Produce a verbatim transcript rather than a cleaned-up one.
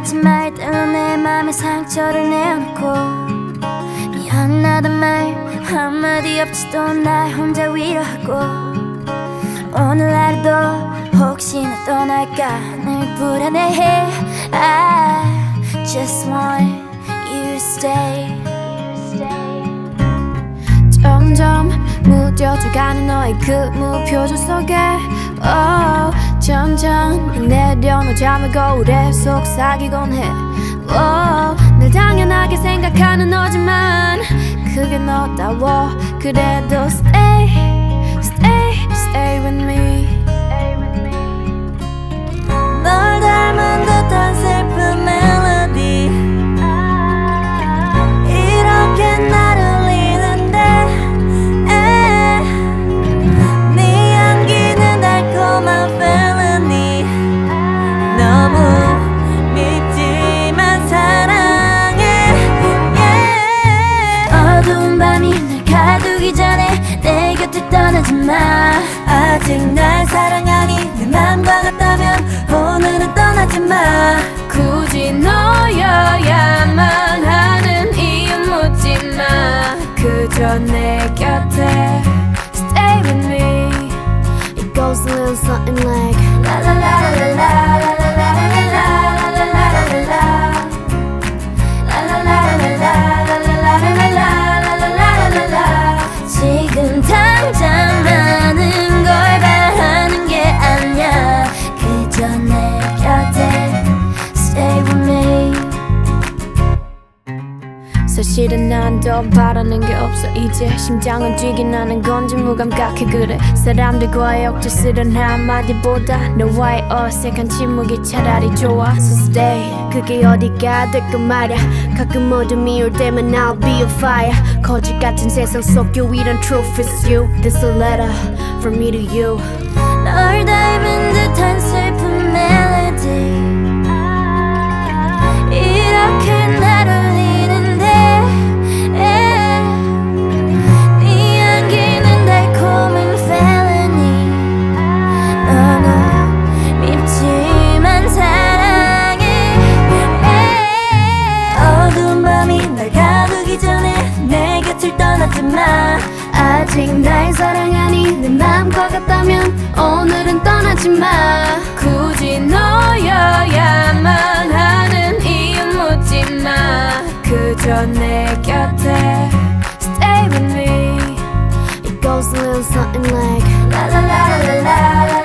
하지 말들로 내 맘에 상처를 내어놓고 미안하단 말 한마디 없이도 날 혼자 위로하고 오늘 하루도 혹시나 떠날까 늘 불안해해. I just want you to stay. 점점 무뎌져가는 너의 그 무표정 속에 oh, 점점 내려놓자면 거울에 속삭이곤 해. oh, 늘 당연하게 생각하는 너지만 그게 너다워. 그래도 stay, stay, stay with me. 널 닮은 듯한 슬픈 멜로디 이렇게 나를 울리는데 네 향기는 달콤한 felony 너무 밉지만 사랑해. yeah. 어두운 밤이 날 가두기 전에 내 곁을 떠나지 마. 아직 날 사랑하니 내 맘과 같다면 오늘은 떠나지 마. 굳이 너여야만 하는 이유 묻지 마. 그저 내 곁에 stay with me. It goes a little something like la la la la la la la la la la la la la la la. 지금 당장 많은 걸 바라는 게 아니야. 그저 내 곁에 stay with me. 사실은 난 더 바라는 게 없어. 이제 심장은 뛰긴 하는 건지 무감각해. 그래 사람들과의 억지스런 한마디보다 너와의 어색한 침묵이 차라리 좋아. So stay 그게 어디가 될까 말야. 가끔 어둠이 올 때면 I'll be a fire. 거짓 같은 세상 속 유일한 truth is you. This a letter from me to you. 널 닮은 듯한 슬픈 멜로디 이렇게 날 울리는데 네 향기는 달콤한 felony 너무 밉지만 사랑해. 어두운 밤이 날 가두기 전에 내 곁을 떠나지 마. 아직 날 사랑하니 내 맘과 같다면 오늘은 떠나지 마. 굳이 너여야만 하는 이유 묻지 마. 그저 내 곁에 stay with me. It goes a little something like la la la la la la.